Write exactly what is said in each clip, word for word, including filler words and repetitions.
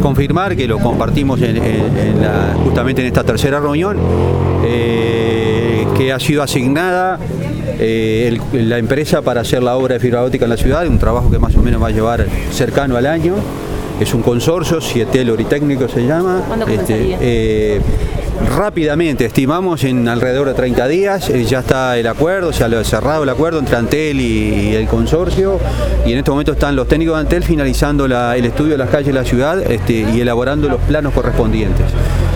confirmar que lo compartimos en, en, en la, justamente en esta tercera reunión, eh, que ha sido asignada eh, el, la empresa para hacer la obra de fibra óptica en la ciudad, un trabajo que más o menos va a llevar cercano al año. Es un consorcio, Sietel Oritécnico se llama. ¿Cuándo comenzaría? Este, eh, rápidamente, estimamos en alrededor de treinta días, eh, ya está el acuerdo, se ha cerrado el acuerdo entre Antel y, y el consorcio, y en este momento están los técnicos de Antel finalizando la, el estudio de las calles de la ciudad este, y elaborando los planos correspondientes.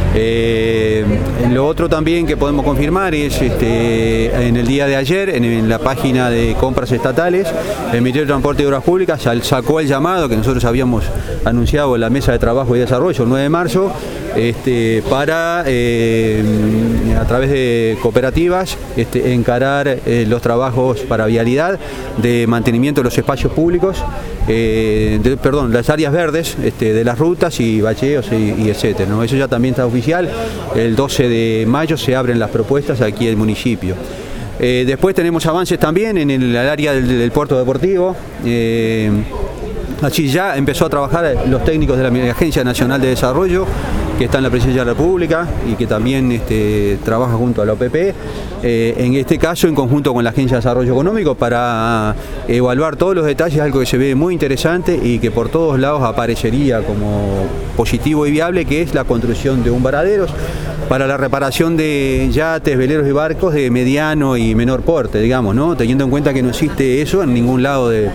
Eh, lo otro también que podemos confirmar es este, en el día de ayer, en, en la página de compras estatales, el Ministerio de Transporte y Obras Públicas sacó el llamado que nosotros habíamos anunciado en la Mesa de Trabajo y Desarrollo el nueve de marzo, este, para eh, a través de cooperativas este, encarar eh, los trabajos para vialidad de mantenimiento de los espacios públicos, eh, de, perdón, las áreas verdes este, de las rutas y bacheos y, y etcétera, ¿no? Eso ya también está oficial. El doce de mayo se abren las propuestas aquí en el municipio. Eh, después tenemos avances también en el, el área del, del puerto deportivo. Eh, Allí ya empezó a trabajar los técnicos de la Agencia Nacional de Desarrollo, que está en la Presidencia de la República y que también este, trabaja junto a la O P P, eh, en este caso en conjunto con la Agencia de Desarrollo Económico, para evaluar todos los detalles, algo que se ve muy interesante y que por todos lados aparecería como positivo y viable, que es la construcción de un varadero para la reparación de yates, veleros y barcos de mediano y menor porte, digamos, ¿no? Teniendo en cuenta que no existe eso en ningún lado de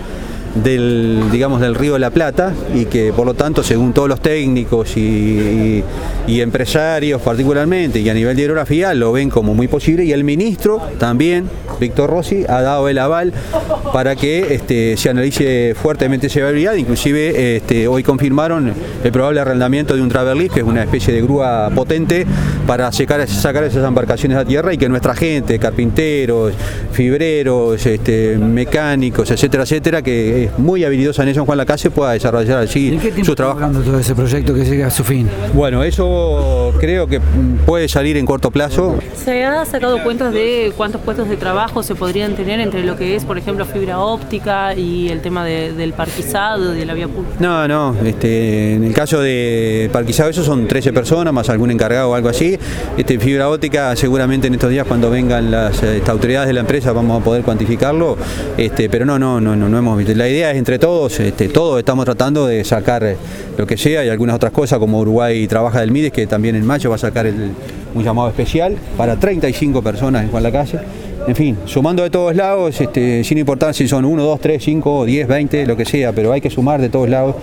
del, digamos, del Río de la Plata, y que por lo tanto, según todos los técnicos y, y, y empresarios particularmente y a nivel de hidrografía, lo ven como muy posible, y el ministro también, Víctor Rossi, ha dado el aval para que este, se analice fuertemente esa viabilidad. Inclusive este, hoy confirmaron el probable arrendamiento de un traverlift, que es una especie de grúa potente para sacar, sacar esas embarcaciones a tierra, y que nuestra gente, carpinteros, fibreros, este, mecánicos, etcétera, etcétera, que es muy habilidosa en eso, en Juan Lacase, pueda desarrollar allí su trabajo. ¿En todo ese proyecto que llegue a su fin? Bueno, eso creo que puede salir en corto plazo. ¿Se ha sacado cuentas de cuántos puestos de trabajo se podrían tener entre lo que es, por ejemplo, fibra óptica y el tema de, del parquizado, de la vía pública? No, no, este, en el caso de parquizado eso son trece personas, más algún encargado o algo así. Este, fibra óptica seguramente en estos días, cuando vengan las este, autoridades de la empresa, vamos a poder cuantificarlo, este, pero no, no, no, no, no hemos visto. La idea es entre todos, este, todos estamos tratando de sacar lo que sea, y algunas otras cosas como Uruguay trabaja del MIDES, que también en mayo va a sacar el, un llamado especial para treinta y cinco personas en Juan Lacase. En fin, sumando de todos lados, este, sin importar si son uno, dos, tres, cinco, diez, veinte, lo que sea, pero hay que sumar de todos lados.